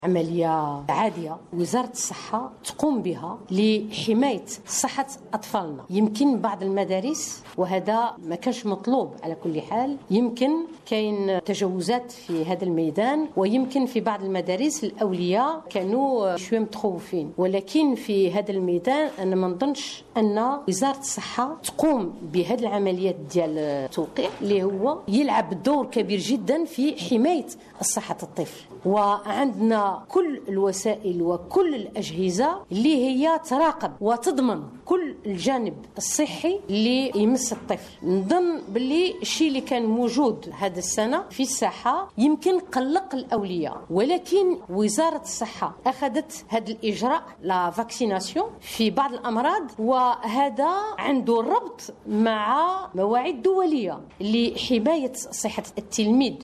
عملية عادية وزارة الصحة تقوم بها لحماية صحة أطفالنا. يمكن بعض المدارس وهذا ما كانش مطلوب على كل حال، يمكن كاين تجاوزات في هذا الميدان، ويمكن في بعض المدارس الأولياء كانوا شوية متخوفين، ولكن في هذا الميدان أنا ما نظنش أن وزارة الصحة تقوم بهذه العمليات ديال التوقيع اللي هو يلعب دور كبير جدا في حماية صحة الطفل. وعندنا كل الوسائل وكل الأجهزة اللي هي تراقب وتضمن كل الجانب الصحي اللي يمس الطفل. نظن باللي الشيء اللي كان موجود هذا السنة في الساحة يمكن قلق الأولياء، ولكن وزارة الصحة أخذت هذا الإجراء لا فاكسيناسيون في بعض الأمراض، وهذا عنده ربط مع مواعيد دولية لحماية صحة التلميذ